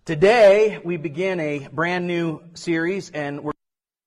Today, we begin a brand new series, and we're in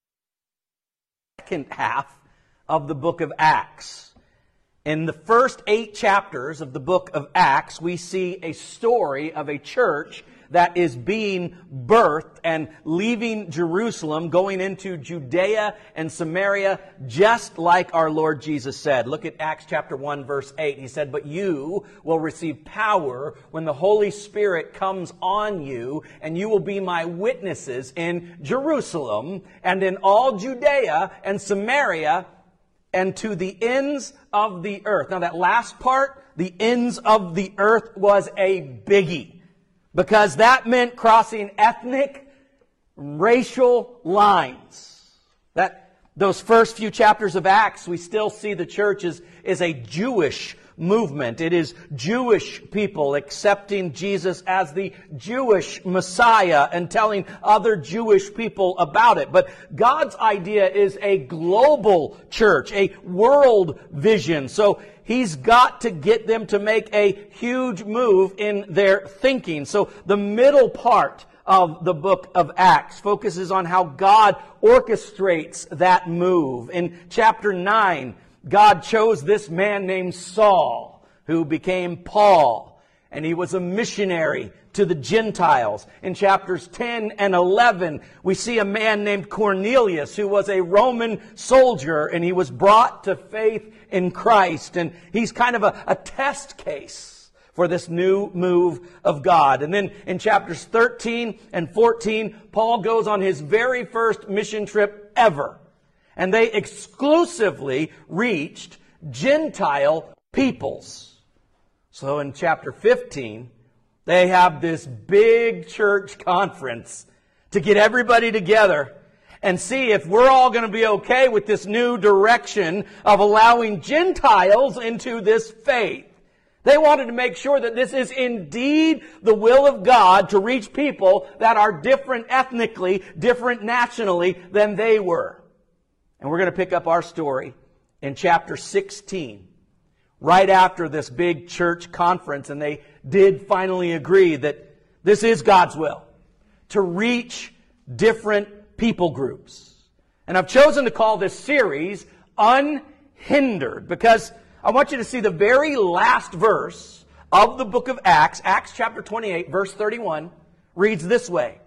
the second half of the book of Acts. In the first 8 chapters of the book of Acts, we see a story of a church that is being birthed and leaving Jerusalem, going into Judea and Samaria, just like our Lord Jesus said. Look at Acts chapter 1, verse 8. He said, "But you will receive power when the Holy Spirit comes on you, and you will be my witnesses in Jerusalem and in all Judea and Samaria and to the ends of the earth." Now that last part, the ends of the earth, was a biggie, because that meant crossing ethnic, racial lines. Those first few chapters of Acts, we still see the church is a Jewish movement. It is Jewish people accepting Jesus as the Jewish Messiah and telling other Jewish people about it. But God's idea is a global church, a world vision. So He's got to get them to make a huge move in their thinking. So the middle part of the book of Acts focuses on how God orchestrates that move. In chapter 9, God chose this man named Saul, who became Paul, and he was a missionary to the Gentiles. In chapters 10 and 11, we see a man named Cornelius, who was a Roman soldier, and he was brought to faith in Christ. And he's kind of a test case for this new move of God. And then in chapters 13 and 14, Paul goes on his very first mission trip ever. And they exclusively reached Gentile peoples. So in chapter 15, they have this big church conference to get everybody together and see if we're all going to be okay with this new direction of allowing Gentiles into this faith. They wanted to make sure that this is indeed the will of God to reach people that are different ethnically, different nationally than they were. And we're going to pick up our story in chapter 16, right after this big church conference, and they did finally agree that this is God's will, to reach different people groups. And I've chosen to call this series Unhindered, because I want you to see the very last verse of the book of Acts. Acts chapter 28, verse 31, reads this way: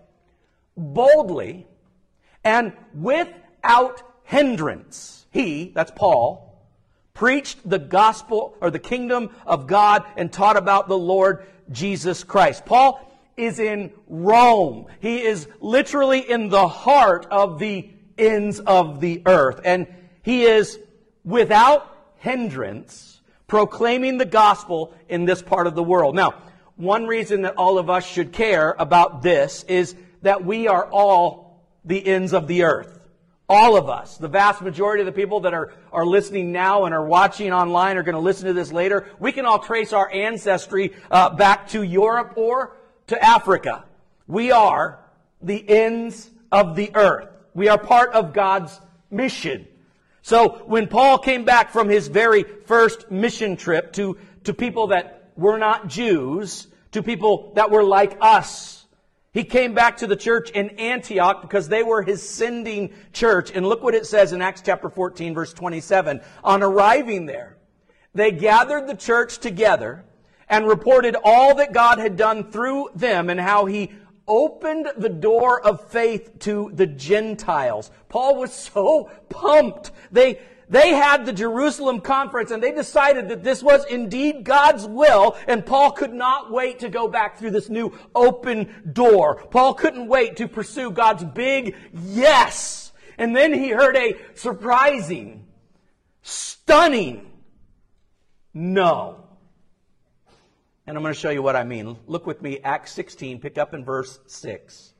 "Boldly and without hindrance, he," that's Paul, "preached the gospel," or the kingdom of God, "and taught about the Lord Jesus Christ." Paul is in Rome. He is literally in the heart of the ends of the earth. And he is without hindrance proclaiming the gospel in this part of the world. Now, one reason that all of us should care about this is that we are all the ends of the earth. All of us, the vast majority of the people that are listening now and are watching online are going to listen to this later. We can all trace our ancestry back to Europe or to Africa. We are the ends of the earth. We are part of God's mission. So when Paul came back from his very first mission trip to people that were not Jews, to people that were like us, he came back to the church in Antioch because they were his sending church. And look what it says in Acts chapter 14, verse 27. "On arriving there, they gathered the church together and reported all that God had done through them and how He opened the door of faith to the Gentiles." Paul was so pumped. They had the Jerusalem conference, and they decided that this was indeed God's will, and Paul could not wait to go back through this new open door. Paul couldn't wait to pursue God's big yes. And then he heard a surprising, stunning no. And I'm going to show you what I mean. Look with me, Acts 16, pick up in verse 6.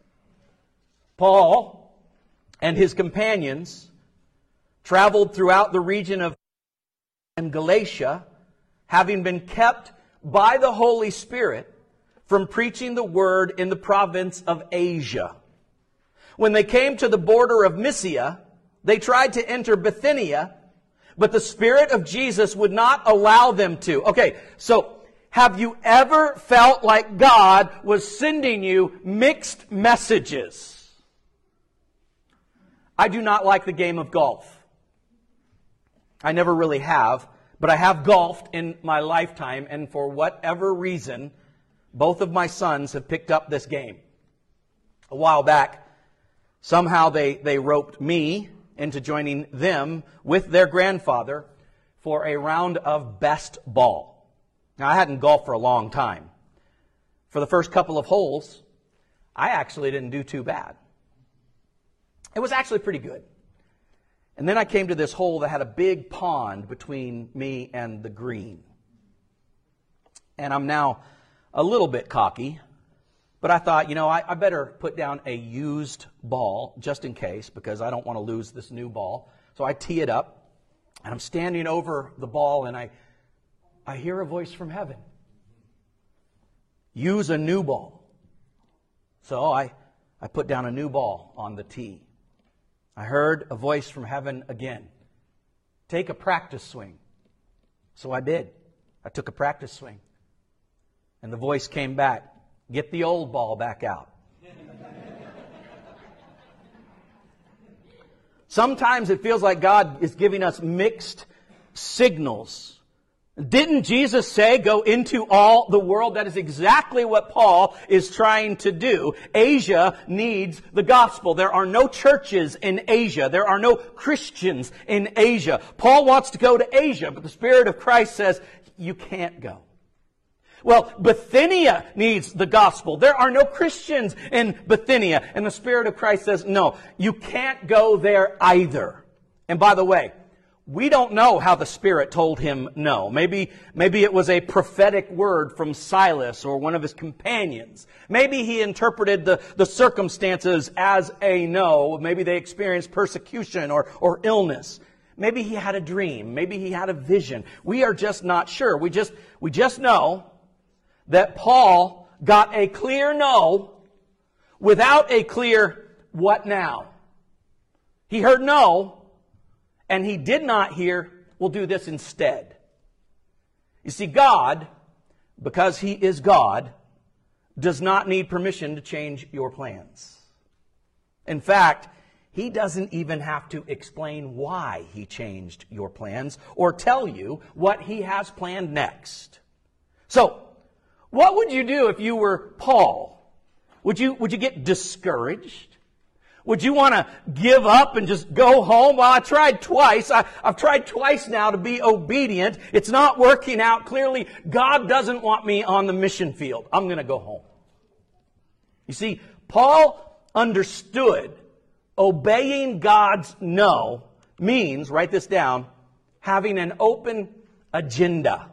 "Paul and his companions traveled throughout the region of Galatia, having been kept by the Holy Spirit from preaching the word in the province of Asia. When they came to the border of Mysia, they tried to enter Bithynia, but the Spirit of Jesus would not allow them to." Okay, so Have you ever felt like God was sending you mixed messages? I do not like the game of golf. I never really have, but I have golfed in my lifetime, and for whatever reason, both of my sons have picked up this game. A while back, somehow they roped me into joining them with their grandfather for a round of best ball. Now, I hadn't golfed for a long time. For the first couple of holes, I actually didn't do too bad. It was actually pretty good. And then I came to this hole that had a big pond between me and the green. And I'm now a little bit cocky, but I thought, I better put down a used ball just in case, because I don't want to lose this new ball. So I tee it up, and I'm standing over the ball, and I hear a voice from heaven. Use a new ball. So I put down a new ball on the tee. I heard a voice from heaven again. Take a practice swing. So I did. I took a practice swing. And the voice came back. Get the old ball back out. Sometimes it feels like God is giving us mixed signals. Didn't Jesus say, go into all the world? That is exactly what Paul is trying to do. Asia needs the gospel. There are no churches in Asia. There are no Christians in Asia. Paul wants to go to Asia, but the Spirit of Christ says, you can't go. Well, Bithynia needs the gospel. There are no Christians in Bithynia. And the Spirit of Christ says, no, you can't go there either. And by the way, we don't know how the Spirit told him no. Maybe it was a prophetic word from Silas or one of his companions. Maybe he interpreted the circumstances as a no. Maybe they experienced persecution or illness. Maybe he had a dream. Maybe he had a vision. We are just not sure. We just know that Paul got a clear no without a clear what now. He heard no, and he did not hear, we'll do this instead. You see, God, because He is God, does not need permission to change your plans. In fact, He doesn't even have to explain why He changed your plans or tell you what He has planned next. So, what would you do if you were Paul? Would you get discouraged? Would you want to give up and just go home? Well, I tried twice. I've tried twice now to be obedient. It's not working out. Clearly, God doesn't want me on the mission field. I'm going to go home. You see, Paul understood obeying God's no means, write this down, having an open agenda.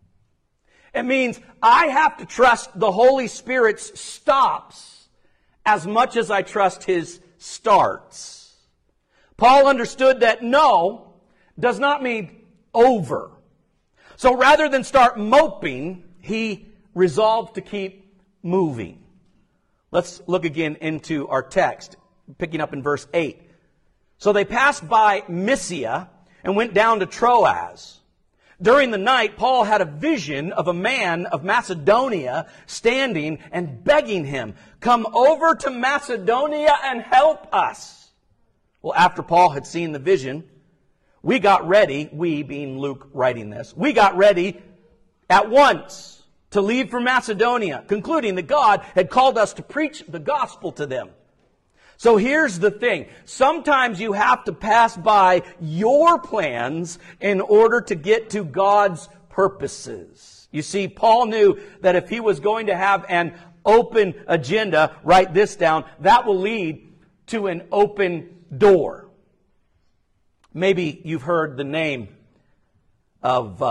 It means I have to trust the Holy Spirit's stops as much as I trust His starts. Paul understood that no does not mean over. So rather than start moping, he resolved to keep moving. Let's look again into our text, picking up in verse 8. So they passed by Mysia and went down to Troas. During the night, Paul had a vision of a man of Macedonia standing and begging him, come over to Macedonia and help us. Well, after Paul had seen the vision, we got ready, we being Luke writing this, we got ready at once to leave for Macedonia, concluding that God had called us to preach the gospel to them. So here's the thing. Sometimes you have to pass by your plans in order to get to God's purposes. You see, Paul knew that if he was going to have an open agenda, write this down, that will lead to an open door. Maybe you've heard the name of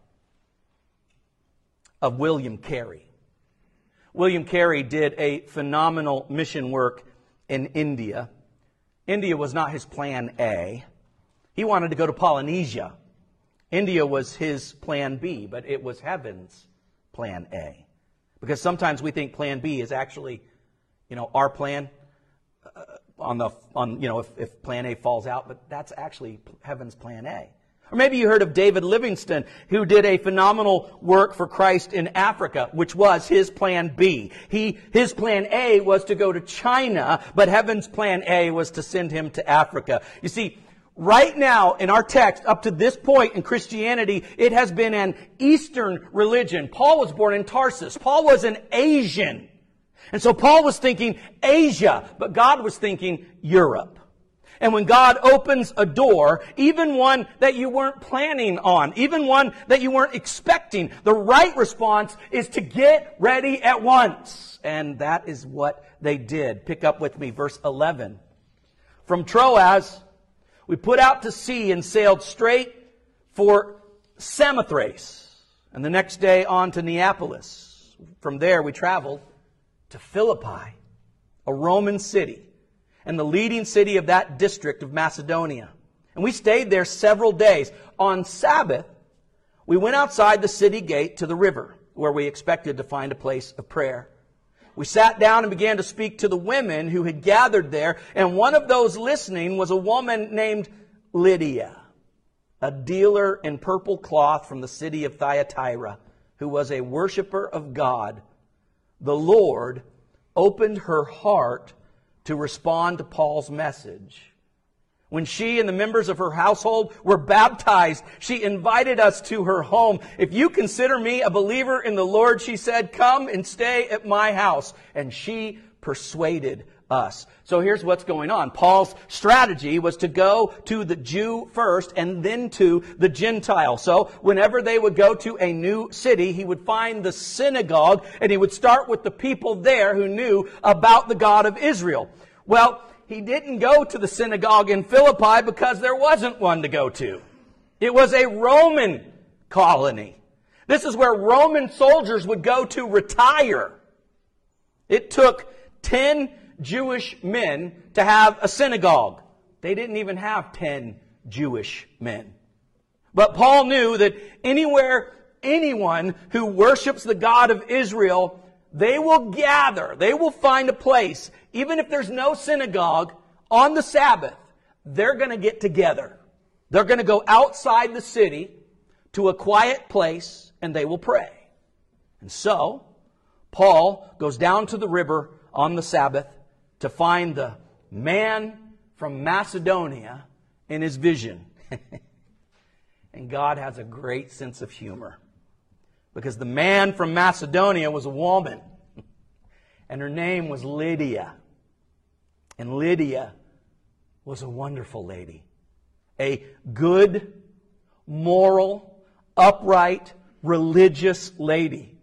William Carey. William Carey did a phenomenal mission work in India. India was not his plan A. He wanted to go to Polynesia. India was his plan B, but it was heaven's plan A. Because sometimes we think plan B is actually, our plan if plan A falls out, but that's actually heaven's plan A. Or maybe you heard of David Livingstone, who did a phenomenal work for Christ in Africa, which was his plan B. His plan A was to go to China, but heaven's plan A was to send him to Africa. You see, right now in our text, up to this point in Christianity, it has been an Eastern religion. Paul was born in Tarsus. Paul was an Asian. And so Paul was thinking Asia, but God was thinking Europe. And when God opens a door, even one that you weren't planning on, even one that you weren't expecting, the right response is to get ready at once. And that is what they did. Pick up with me, verse 11. From Troas, we put out to sea and sailed straight for Samothrace. And the next day on to Neapolis. From there we traveled to Philippi, a Roman city, and the leading city of that district of Macedonia. And we stayed there several days. On Sabbath, we went outside the city gate to the river, where we expected to find a place of prayer. We sat down and began to speak to the women who had gathered there, and one of those listening was a woman named Lydia, a dealer in purple cloth from the city of Thyatira, who was a worshiper of God. The Lord opened her heart to respond to Paul's message. When she and the members of her household were baptized, she invited us to her home. If you consider me a believer in the Lord, she said, come and stay at my house. And she persuaded us. So here's what's going on. Paul's strategy was to go to the Jew first and then to the Gentile. So whenever they would go to a new city, he would find the synagogue and he would start with the people there who knew about the God of Israel. Well, he didn't go to the synagogue in Philippi because there wasn't one to go to. It was a Roman colony. This is where Roman soldiers would go to retire. It took 10 Jewish men to have a synagogue. They didn't even have 10 Jewish men. But Paul knew that anyone who worships the God of Israel, they will gather, they will find a place. Even if there's no synagogue on the Sabbath, they're going to get together. They're going to go outside the city to a quiet place and they will pray. And so, Paul goes down to the river on the Sabbath to find the man from Macedonia in his vision. And God has a great sense of humor. Because the man from Macedonia was a woman. And her name was Lydia. And Lydia was a wonderful lady. A good, moral, upright, religious lady.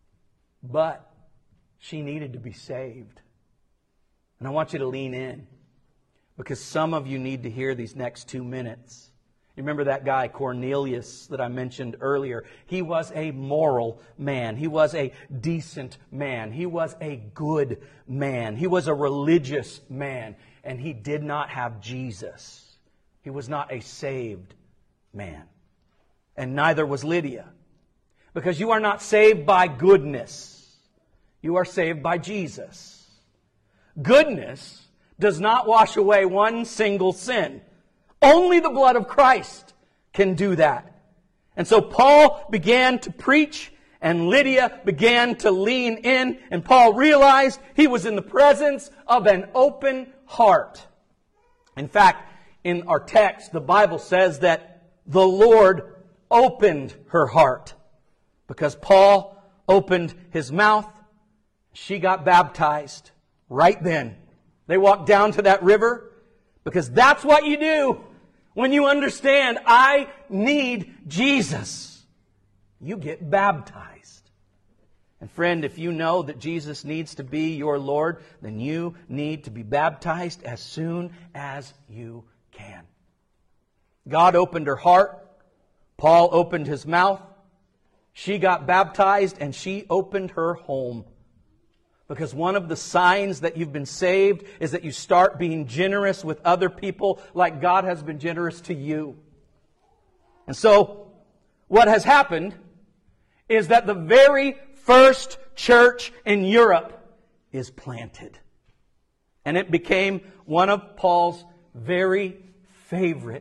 But she needed to be saved. And I want you to lean in, because some of you need to hear these next 2 minutes. You remember that guy, Cornelius, that I mentioned earlier? He was a moral man. He was a decent man. He was a good man. He was a religious man. And he did not have Jesus. He was not a saved man. And neither was Lydia. Because you are not saved by goodness. You are saved by Jesus. Goodness does not wash away one single sin. Only the blood of Christ can do that. And so Paul began to preach, and Lydia began to lean in, and Paul realized he was in the presence of an open heart. In fact, in our text, the Bible says that the Lord opened her heart. Because Paul opened his mouth, she got baptized right then. They walked down to that river, because that's what you do when you understand, I need Jesus. You get baptized. And friend, if you know that Jesus needs to be your Lord, then you need to be baptized as soon as you can. God opened her heart. Paul opened his mouth. She got baptized and she opened her home. Because one of the signs that you've been saved is that you start being generous with other people like God has been generous to you. And so, what has happened is that the very first church in Europe is planted. And it became one of Paul's very favorite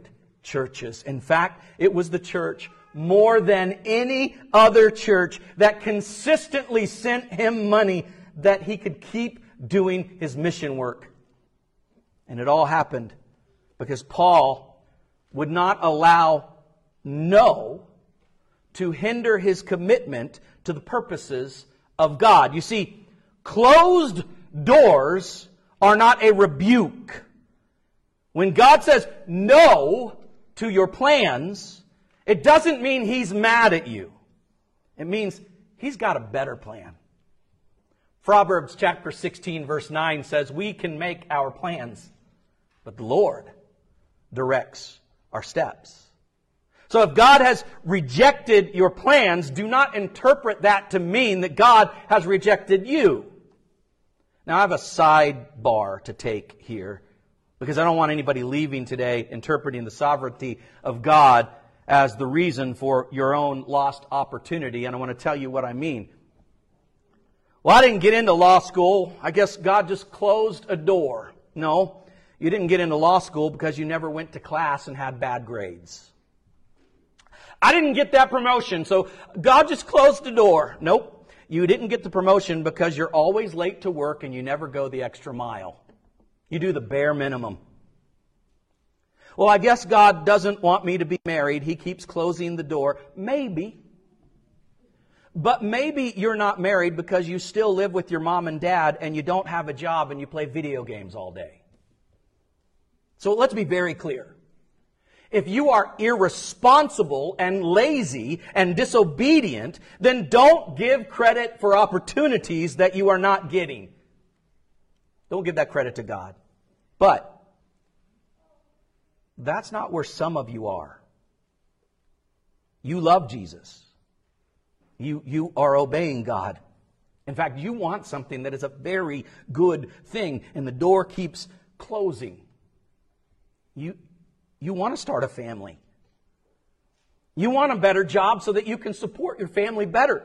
churches. In fact, it was the church more than any other church that consistently sent him money that he could keep doing his mission work. And it all happened because Paul would not allow no to hinder his commitment to the purposes of God. You see, closed doors are not a rebuke. When God says no to your plans, it doesn't mean He's mad at you. It means He's got a better plan. Proverbs chapter 16 verse 9 says, we can make our plans, but the Lord directs our steps. So if God has rejected your plans, do not interpret that to mean that God has rejected you. Now I have a sidebar to take here, because I don't want anybody leaving today interpreting the sovereignty of God as the reason for your own lost opportunity. And I want to tell you what I mean. Well, I didn't get into law school. I guess God just closed a door. No, you didn't get into law school because you never went to class and had bad grades. I didn't get that promotion, so God just closed the door. Nope. You didn't get the promotion because you're always late to work and you never go the extra mile. You do the bare minimum. Well, I guess God doesn't want me to be married. He keeps closing the door. Maybe. But maybe you're not married because you still live with your mom and dad and you don't have a job and you play video games all day. So let's be very clear. If you are irresponsible and lazy and disobedient, then don't give credit for opportunities that you are not getting. Don't give that credit to God. But that's not where some of you are. You love Jesus. You are obeying God. In fact, you want something that is a very good thing, and the door keeps closing. You want to start a family. You want a better job so that you can support your family better.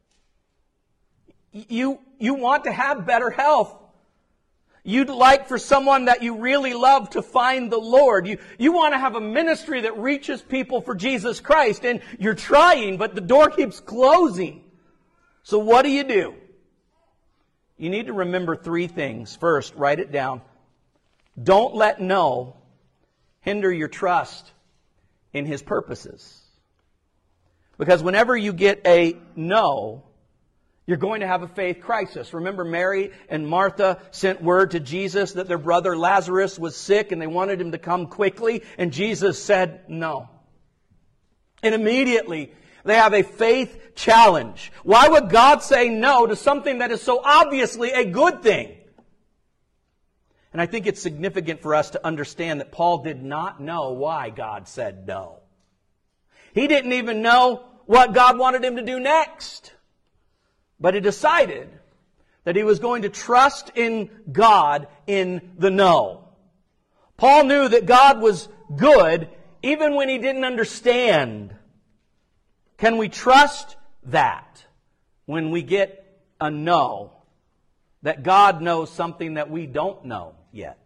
You want to have better health. You'd like for someone that you really love to find the Lord. You want to have a ministry that reaches people for Jesus Christ, and you're trying, but the door keeps closing. So what do? You need to remember 3 things. First, write it down. Don't let no hinder your trust in His purposes. Because whenever you get a no, you're going to have a faith crisis. Remember, Mary and Martha sent word to Jesus that their brother Lazarus was sick and they wanted him to come quickly, and Jesus said no. And immediately they have a faith challenge. Why would God say no to something that is so obviously a good thing? And I think it's significant for us to understand that Paul did not know why God said no. He didn't even know what God wanted him to do next. But he decided that he was going to trust in God in the no. Paul knew that God was good even when he didn't understand. Can we trust that when we get a no? That God knows something that we don't know yet.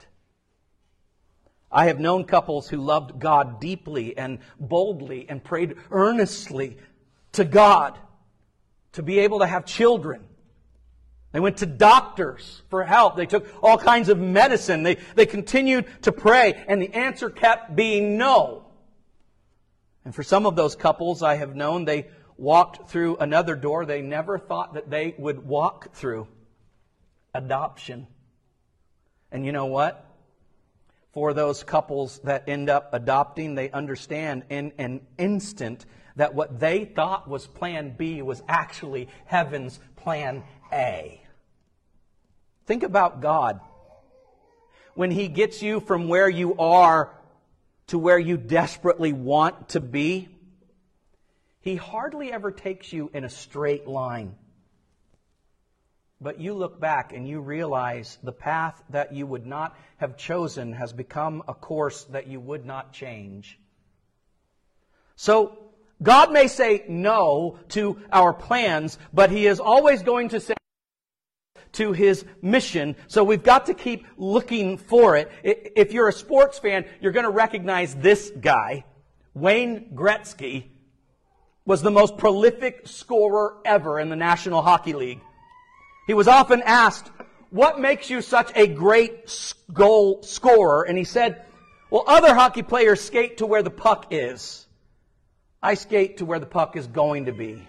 I have known couples who loved God deeply and boldly and prayed earnestly to God to be able to have children. They went to doctors for help. They took all kinds of medicine. They continued to pray, and the answer kept being no. And for some of those couples I have known, they walked through another door they never thought that they would walk through. Adoption. And you know what? For those couples that end up adopting, they understand in an instant that what they thought was plan B was actually heaven's plan A. Think about God. When He gets you from where you are to where you desperately want to be, He hardly ever takes you in a straight line. But you look back and you realize the path that you would not have chosen has become a course that you would not change. So, God may say no to our plans, but He is always going to say to His mission. So we've got to keep looking for it. If you're a sports fan, you're going to recognize this guy. Wayne Gretzky was the most prolific scorer ever in the National Hockey League. He was often asked, what makes you such a great goal scorer? And he said, well, other hockey players skate to where the puck is. I skate to where the puck is going to be.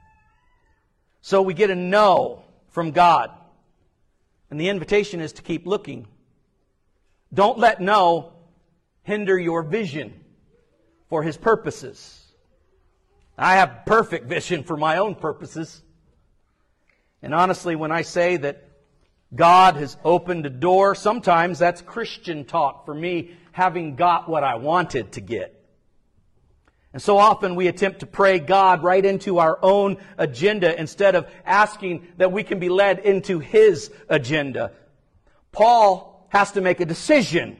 So we get a no from God. And the invitation is to keep looking. Don't let no hinder your vision for His purposes. I have perfect vision for my own purposes. And honestly, when I say that God has opened a door, sometimes that's Christian talk for me, having got what I wanted to get. And so often we attempt to pray God right into our own agenda instead of asking that we can be led into His agenda. Paul has to make a decision.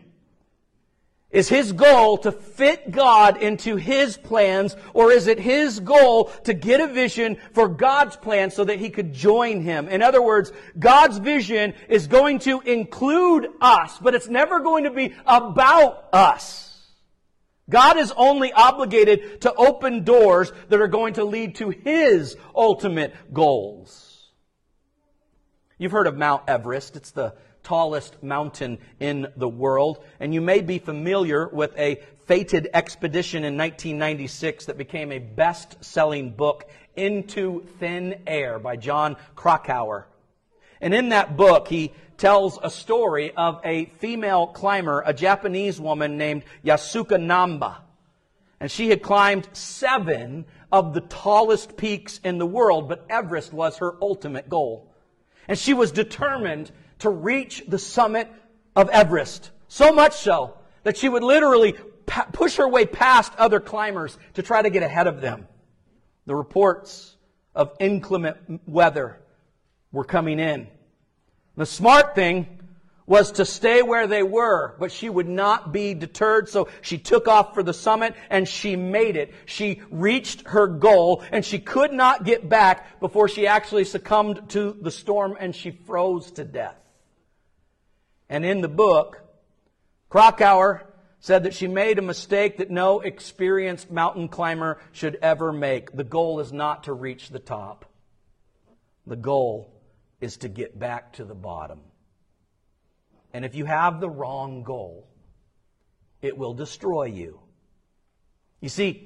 Is his goal to fit God into his plans, or is it his goal to get a vision for God's plan so that he could join Him? In other words, God's vision is going to include us, but it's never going to be about us. God is only obligated to open doors that are going to lead to His ultimate goals. You've heard of Mount Everest. It's the tallest mountain in the world. And you may be familiar with a fated expedition in 1996 that became a best-selling book, Into Thin Air by Jon Krakauer. And in that book, he tells a story of a female climber, a Japanese woman named Yasuko Namba. And she had climbed 7 of the tallest peaks in the world, but Everest was her ultimate goal. And she was determined to reach the summit of Everest. So much so that she would literally push her way past other climbers to try to get ahead of them. The reports of inclement weather were coming in. The smart thing was to stay where they were, but she would not be deterred, so she took off for the summit and she made it. She reached her goal and she could not get back before she actually succumbed to the storm and she froze to death. And in the book, Krakauer said that she made a mistake that no experienced mountain climber should ever make. The goal is not to reach the top. The goal is to get back to the bottom. And if you have the wrong goal, it will destroy you. You see,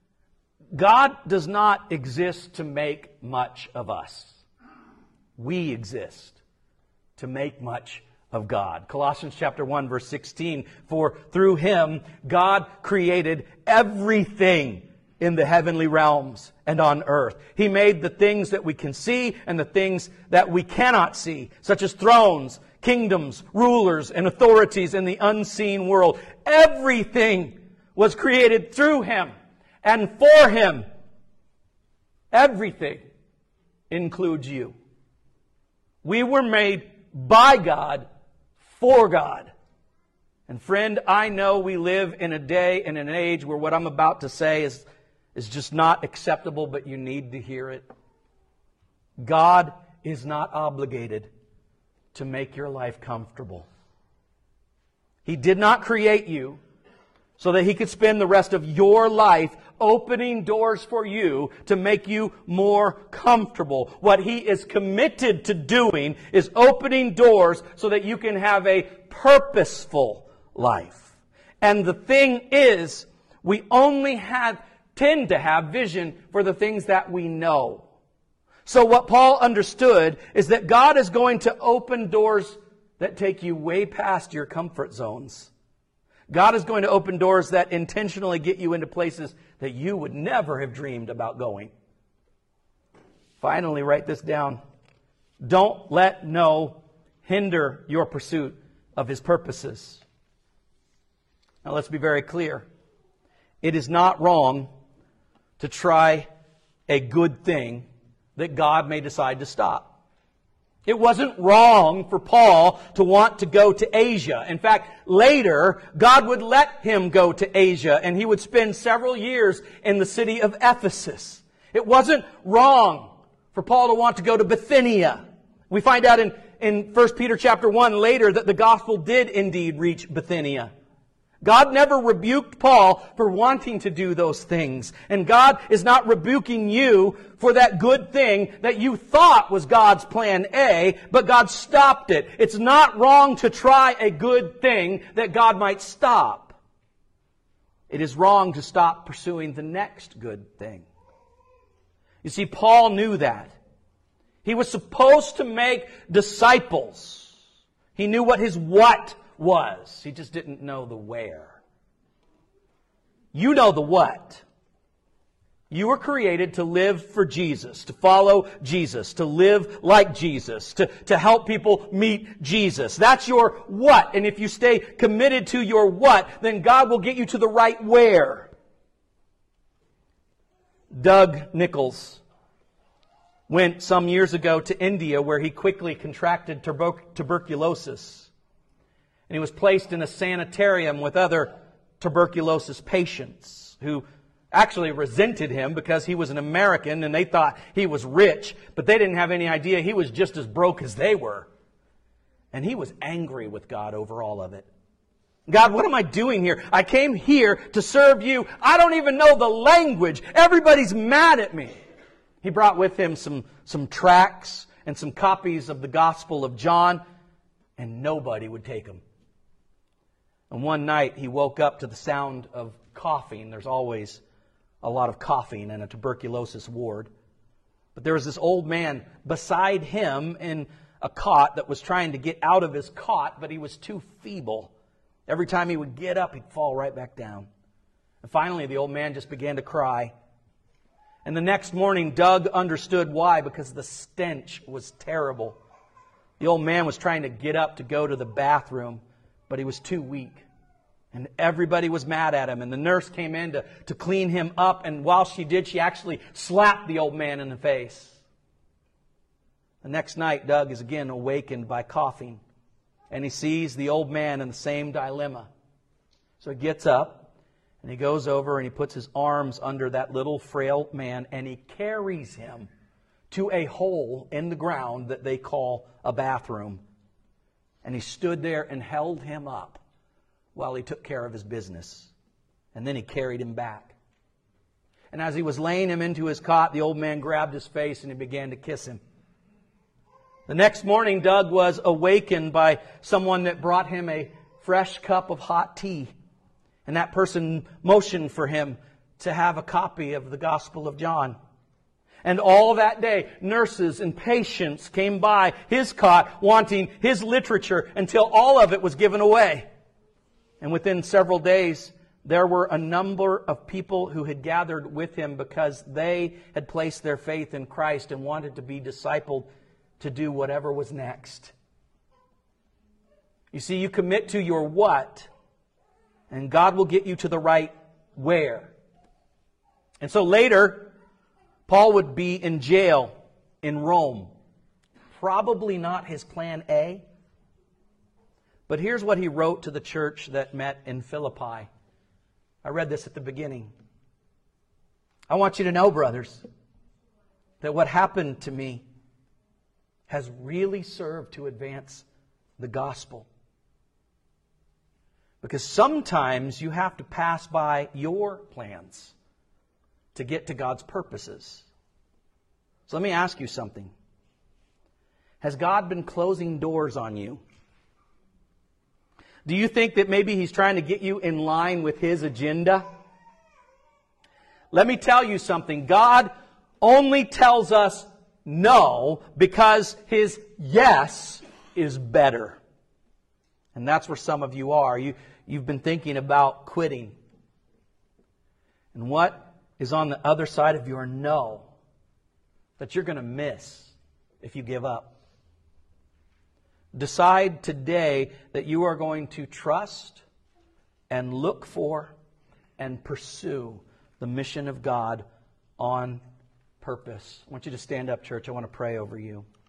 God does not exist to make much of us. We exist to make much of God. Colossians chapter 1 verse 16, for through Him God created everything in the heavenly realms and on earth. He made the things that we can see and the things that we cannot see, such as thrones, kingdoms, rulers, and authorities in the unseen world. Everything was created through Him and for Him. Everything includes you. We were made by God, for God. And friend, I know we live in a day and an age where what I'm about to say is just not acceptable, but you need to hear it. God is not obligated to make your life comfortable. He did not create you so that He could spend the rest of your life opening doors for you to make you more comfortable. What He is committed to doing is opening doors so that you can have a purposeful life. And the thing is, we only tend to have vision for the things that we know. So what Paul understood is that God is going to open doors that take you way past your comfort zones. God is going to open doors that intentionally get you into places that you would never have dreamed about going. Finally, write this down. Don't let no hinder your pursuit of His purposes. Now let's be very clear. It is not wrong to try a good thing that God may decide to stop. It wasn't wrong for Paul to want to go to Asia. In fact, later, God would let him go to Asia, and he would spend several years in the city of Ephesus. It wasn't wrong for Paul to want to go to Bithynia We find out in 1 Peter chapter 1 later that the gospel did indeed reach Bithynia. God never rebuked Paul for wanting to do those things. And God is not rebuking you for that good thing that you thought was God's plan A, but God stopped it. It's not wrong to try a good thing that God might stop. It is wrong to stop pursuing the next good thing. You see, Paul knew that. He was supposed to make disciples. He knew what his what was. He just didn't know the where. You know the what. You were created to live for Jesus, to follow Jesus, to live like Jesus, to help people meet Jesus. That's your what. And if you stay committed to your what, then God will get you to the right where. Doug Nichols went some years ago to India where he quickly contracted tuberculosis. And he was placed in a sanitarium with other tuberculosis patients who actually resented him because he was an American and they thought he was rich, but they didn't have any idea he was just as broke as they were. And he was angry with God over all of it. God, what am I doing here? I came here to serve you. I don't even know the language. Everybody's mad at me. He brought with him some tracts and some copies of the Gospel of John, and nobody would take them. And one night he woke up to the sound of coughing. There's always a lot of coughing in a tuberculosis ward. But there was this old man beside him in a cot that was trying to get out of his cot, but he was too feeble. Every time he would get up, he'd fall right back down. And finally, the old man just began to cry. And the next morning, Doug understood why, because the stench was terrible. The old man was trying to get up to go to the bathroom, but he was too weak. And everybody was mad at him. And the nurse came in to clean him up. And while she did, she actually slapped the old man in the face. The next night, Doug is again awakened by coughing. And he sees the old man in the same dilemma. So he gets up. And he goes over and he puts his arms under that little frail man and he carries him to a hole in the ground that they call a bathroom. And he stood there and held him up while he took care of his business. And then he carried him back. And as he was laying him into his cot, the old man grabbed his face and he began to kiss him. The next morning, Doug was awakened by someone that brought him a fresh cup of hot tea. And that person motioned for him to have a copy of the Gospel of John. And all that day, nurses and patients came by his cot wanting his literature until all of it was given away. And within several days, there were a number of people who had gathered with him because they had placed their faith in Christ and wanted to be discipled to do whatever was next. You see, you commit to your what, and God will get you to the right where. And so later, Paul would be in jail in Rome. Probably not his plan A. But here's what he wrote to the church that met in Philippi. I read this at the beginning. I want you to know, brothers, that what happened to me has really served to advance the gospel. Because sometimes you have to pass by your plans to get to God's purposes. So let me ask you something. Has God been closing doors on you? Do you think that maybe He's trying to get you in line with His agenda? Let me tell you something. God only tells us no because His yes is better. And that's where some of you are. You've been thinking about quitting. And what is on the other side of your no that you're going to miss if you give up? Decide today that you are going to trust and look for and pursue the mission of God on purpose. I want you to stand up, church. I want to pray over you.